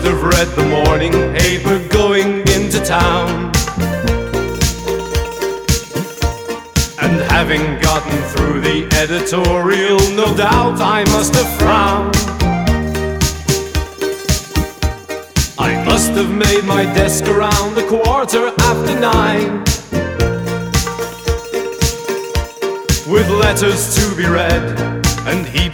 have read the morning paper going into town, and having gotten through the editorial, no doubt I must have frowned. I must have made my desk around 9:15, with letters to be read and heaps